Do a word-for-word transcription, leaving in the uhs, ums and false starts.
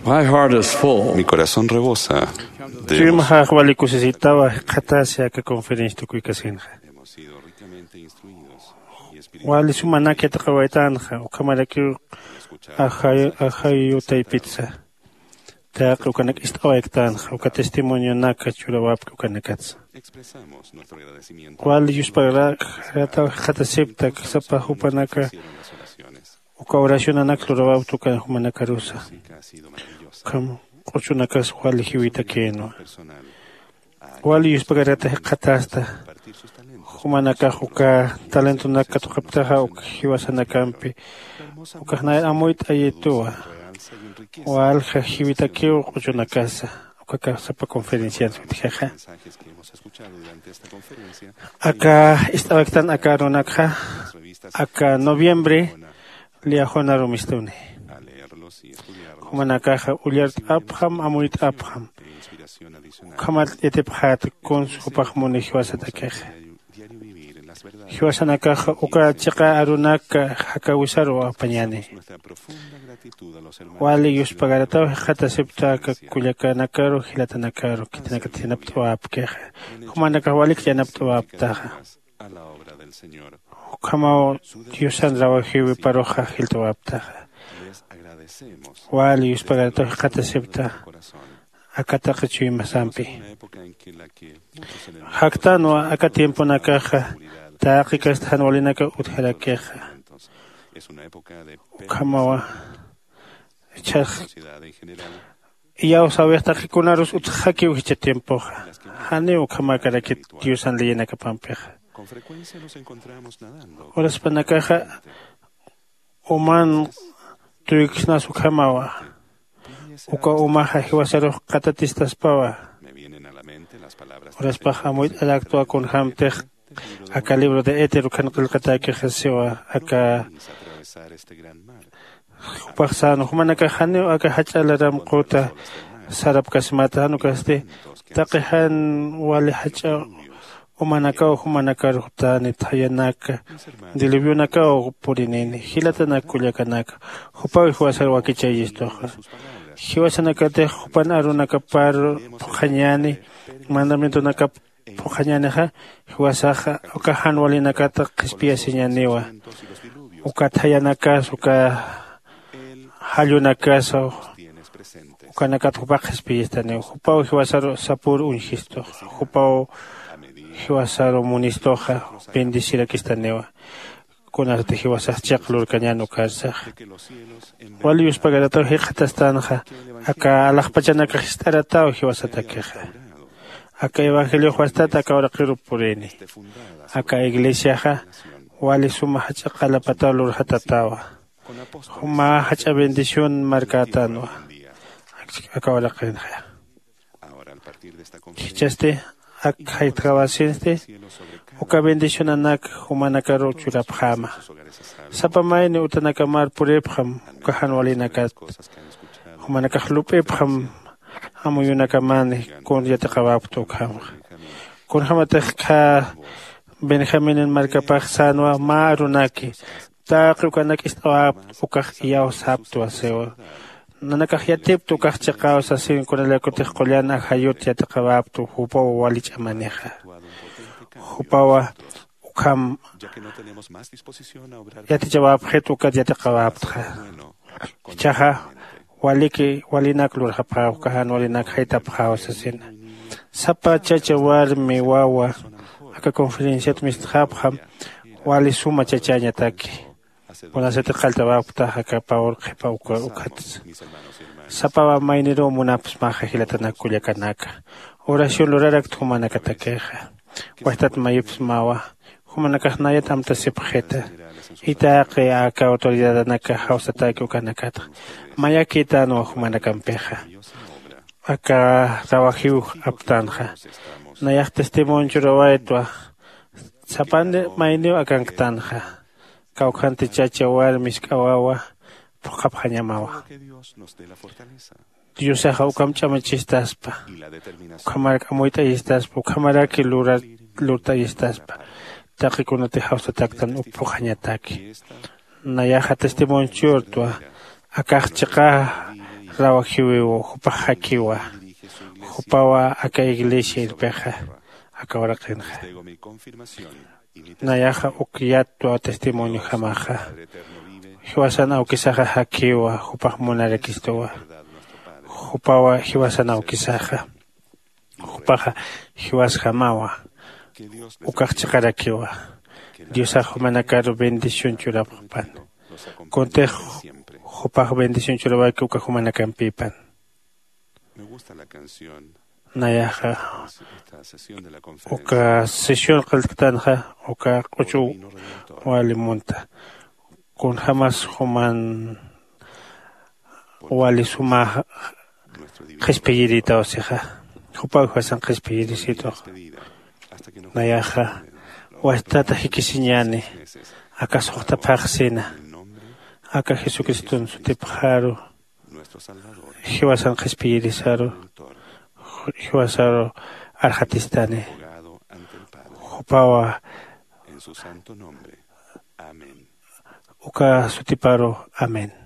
My heart is full. Mi corazón rebosa de Chuyma emoción. haqwali kusisitawa qhatasi aka conferencia tukuykasinqa. Hemos sido ricamente instruidos y Wali espiritualmente sumanaki taqawaytanqa ukamaraki ahay ahayutay pizza. Taq ukanak istawaytanqa uka testimonio naka churawapka ukanakatsa. expresamos nuestro agradecimiento. Wali yuspagara rata qhatasipta sapa hupanaka Hicieron las oraciones. uka oración anak lurawaptu kan humanakarusa. La música ha sido maravillosa. Kam quchunakas wali hiwita keno. Personal. Wali yuspagarata qhatasta. Compartir sus talentos. Humanaka uka talento naka tuqaptaqa uka hiwasanakampi. Uka hnay amoyt ayetua. Realza y enriquece Walja hiwita keo quchunakasa. Uka kasapa conferencia tutijaja. mensajes que hemos escuchado durante esta conferencia. Aka istawaktan aka ronakha. Las revistas Aka noviembre liajonaru mistune. a leerlos y estudiarlos. Humanakaja uliart apham amoyt apham. E inspiración adicional. Kamal etephat kun supaj muni hiwasatakeja. Diario, diario vivir en las verdades. Hiwasanakaja uka chiqa arunaka hakawisaru apañani. Nuestra profunda gratitud a los hermanos. Wali yuspagarataw qhatasipta ka kullakanakaru hilatanakaru kitanakatinaptu apkeja. Humanaka wali kiyanaptu aptaja. A la obra del Señor. Kama yusan rawahiwi paroja hiltu aptaja. Les agradecemos. Wali yuspagarataw qhatasipta Corazón. akataqa chuymasampi. Una época en que la que muchos enemigos Haktanwa aka tiempo nakaja taqikas hanwalinaka utharakeja. es una época de Kamawa chaj sociedad en general. yaw sabesta kikunarus uthaki uhicha tiempo. Hani ukamakara ki yusan liyenaka pampeja. Con frecuencia nos encontramos nadando. Oras panakaja uman tuiknas ukamawa. Uka umaha hiwasaru qatatistas pawa. Me vienen a la mente las palabras Oras paja muy alactua con hamtej. Aka libro de éter ukan qilqataki khasiwa aka y atravesar este gran mar. paxano humanaka hanio aka hachalaram quta sarap kasmata hanu kaste taqihan wali hacha umanaka humanaka rutani thayanaka dilibyunaka purinini hilatana kulyakanaka hupawi huasar wakichayistoha hiwasanaka te hupan arunaka par phanyani mandamiento naka phanyani ha huasaha uka hanwali nakata qispia siñaniwa uka thayanaka uka halunakaso Tienes presentes ukanakat hupaqis piyestane hupao hiwasaro sapur unhisto hupao hiwasaro munistoja bendicira kistanewa kunarte hiwasaj chaqlur kañano karsaj que los cielos en wali yuspagarato hiqatastanja aka alaqpachanaka histaratao hiwasatakeja aka evangelio huastata aka ora qiru pureni fundada aka iglesiaja wali suma hachaqalapatao lur hatatawa con apóstoles huma hacha bendición marcatano un día. aka ora qinja Ahora, al partir de esta conferencia, Chaste ak haitrawasiste cielos sobre cada uka bendición anak humanakaro churapjama sus hogares a salvo. sapamaini utanaka mar purepjam uka hanwalinakat Cosas que han escuchado humanaka hlupepjam amuyunaka mani kun yataqawaptu kam kun hamatek ka benjamin markapaj sanwa marunaki taqi ukanak istawap uka yaw saptu asewa nanakaj yatiptu kaj chaqawas asin kunalakutej qolyan ajayut yataqawaptu hupawa walich amaneja hupawa ukam ya que no tenemos más disposición a obrar yatichawap hetu kat yataqawaptja bueno, chaja waliki walinak lurjapqa ukahan walinak haytapqawas asin sapa chacha warmi wawa aka conferencia tmistjapjam wali suma chachañataki Wanasete qaltawapta aka pawr qipa uka ukatas mis hermanos y hermanas. Sapaba mainiro munapas maja hilatana kulyakanaka. Oración lorarak tumanaka takeja. Wastat mayups mawa. Humanaka nayat amta sipjeta. Itaqe aka autoridad naka hausataki ukanakata. Mayakita no humanaka ampeja. Aka rawajiu aptanja. Nayak testimonio rawaitwa. Sapande mainio akankatanja. Kaukante chacha warmis kawawa. Pukapjanyamawa. Que Dios nos dé la fortaleza Dios ha ukam chamachistaspa. y la determinación Kamar amoita istaspa. Kamara ki lura lurta istaspa. Taki kunate hausa taktan upukhanyataki. Nayaha testimonio tua. Akach chaka rawajiwiwo hupa hakiwa dirige su iglesia hupawa aka iglesia irpeja akawaraqinja Tengo mi confirmación y mi nayaja ukiyatwa testimonio jamaja Padre eterno vive, hiwasana ukisaja hakiwa hupaj munarakistowa verdad nuestro Padre. hupawa hiwasana ukisaja hupaja hiwasjamawa Que Dios les ukajchikarakiwa Diosaj manakaru bendición churapan los acompañe Conte siempre. hupaj bendición churabaki ukajumanakampipan Me gusta la canción, nayaja esta sesión de la conferencia. uka sesión qaltanja uka quchu Vino Redentor, walimunta kun jamas human wali suma nuestro divino qhispiyirita osija hupaj hasan qhispiyirisito despedida, hasta que nos nayaja wastata hikisiñani meses. aka suqta phaqsina En nombre aka Jesucristun sutipharu nuestro Salvador, hiwasan qhispiyirisaru Redentor, hiwasaru arhatistani abogado ante el Padre, hupawa en su santo nombre. Amén. uka sutiparo amen